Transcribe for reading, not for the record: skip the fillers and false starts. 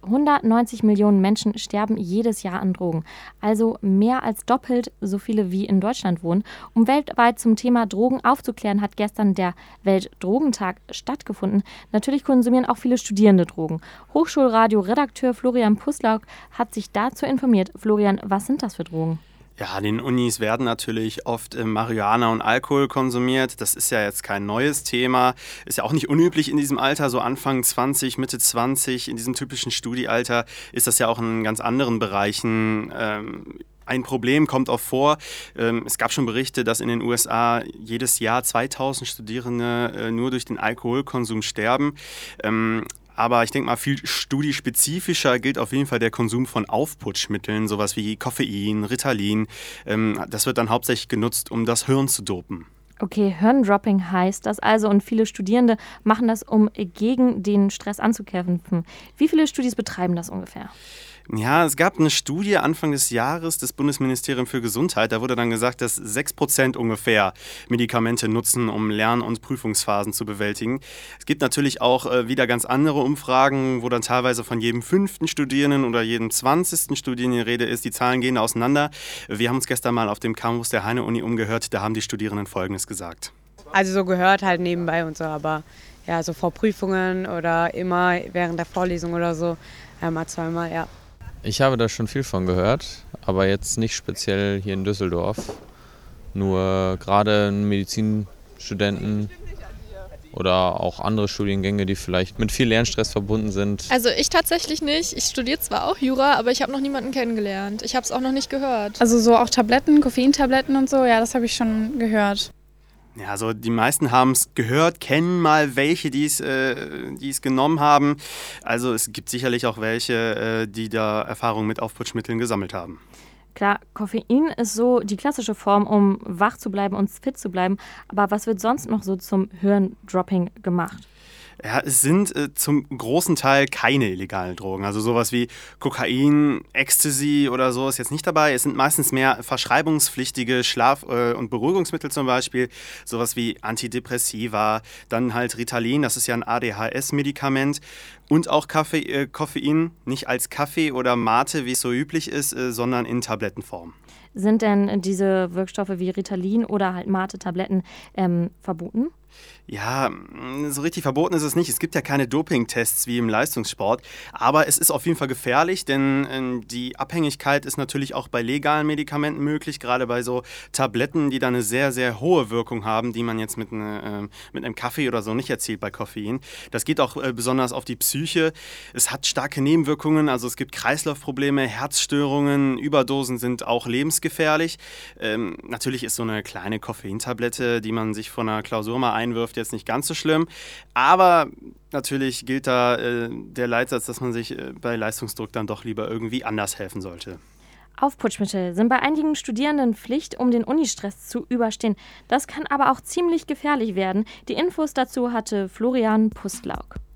190 Millionen Menschen sterben jedes Jahr an Drogen. Also mehr als doppelt so viele wie in Deutschland wohnen. Um weltweit zum Thema Drogen aufzuklären, hat gestern der Weltdrogentag stattgefunden. Natürlich konsumieren auch viele Studierende Drogen. Hochschulradio-Redakteur Florian Puslauk hat sich dazu informiert. Florian, was sind das für Drogen? Ja, an den Unis werden natürlich oft Marihuana und Alkohol konsumiert. Das ist ja jetzt kein neues Thema. Ist ja auch nicht unüblich in diesem Alter, so Anfang 20, Mitte 20. In diesem typischen Studiealter ist das ja auch in ganz anderen Bereichen ein Problem, kommt auch vor. Es gab schon Berichte, dass in den USA jedes Jahr 2000 Studierende nur durch den Alkoholkonsum sterben. Aber ich denke mal, viel studiespezifischer gilt auf jeden Fall der Konsum von Aufputschmitteln, sowas wie Koffein, Ritalin. Das wird dann hauptsächlich genutzt, um das Hirn zu dopen. Okay, Hirndropping heißt das also und viele Studierende machen das, um gegen den Stress anzukämpfen. Wie viele Studis betreiben das ungefähr? Ja, es gab eine Studie Anfang des Jahres des Bundesministeriums für Gesundheit. Da wurde dann gesagt, dass 6% ungefähr Medikamente nutzen, um Lern- und Prüfungsphasen zu bewältigen. Es gibt natürlich auch wieder ganz andere Umfragen, wo dann teilweise von jedem 5. Studierenden oder jedem 20. Studierenden die Rede ist. Die Zahlen gehen auseinander. Wir haben uns gestern mal auf dem Campus der Heine-Uni umgehört. Da haben die Studierenden Folgendes gesagt. Also so gehört halt nebenbei und so, aber ja, so vor Prüfungen oder immer während der Vorlesung oder so, einmal, zweimal, ja. Ich habe da schon viel von gehört, aber jetzt nicht speziell hier in Düsseldorf. Nur gerade Medizinstudenten oder auch andere Studiengänge, die vielleicht mit viel Lernstress verbunden sind. Also ich tatsächlich nicht. Ich studiere zwar auch Jura, aber ich habe noch niemanden kennengelernt. Ich habe es auch noch nicht gehört. Also so auch Tabletten, Koffeintabletten und so, ja, das habe ich schon gehört. Ja, also die meisten haben es gehört, kennen mal welche, die es genommen haben. Also es gibt sicherlich auch welche, die da Erfahrung mit Aufputschmitteln gesammelt haben. Klar, Koffein ist so die klassische Form, um wach zu bleiben und fit zu bleiben. Aber was wird sonst noch so zum Hirndropping gemacht? Ja, es sind zum großen Teil keine illegalen Drogen. Also sowas wie Kokain, Ecstasy oder so ist jetzt nicht dabei. Es sind meistens mehr verschreibungspflichtige Schlaf- und Beruhigungsmittel zum Beispiel. Sowas wie Antidepressiva, dann halt Ritalin, das ist ja ein ADHS-Medikament. Und auch Koffein, nicht als Kaffee oder Mate, wie es so üblich ist, sondern in Tablettenform. Sind denn diese Wirkstoffe wie Ritalin oder halt Mate-Tabletten verboten? Ja, so richtig verboten ist es nicht. Es gibt ja keine Dopingtests wie im Leistungssport. Aber es ist auf jeden Fall gefährlich, denn die Abhängigkeit ist natürlich auch bei legalen Medikamenten möglich. Gerade bei so Tabletten, die dann eine sehr, sehr hohe Wirkung haben, die man jetzt mit einem Kaffee oder so nicht erzielt bei Koffein. Das geht auch besonders auf die Psyche. Es hat starke Nebenwirkungen. Also es gibt Kreislaufprobleme, Herzstörungen, Überdosen sind auch lebensgefährlich. Natürlich ist so eine kleine Koffeintablette, die man sich von einer Klausur mal einwirft, jetzt nicht ganz so schlimm. Aber natürlich gilt da der Leitsatz, dass man sich bei Leistungsdruck dann doch lieber irgendwie anders helfen sollte. Aufputschmittel sind bei einigen Studierenden Pflicht, um den Unistress zu überstehen. Das kann aber auch ziemlich gefährlich werden. Die Infos dazu hatte Florian Puslauk.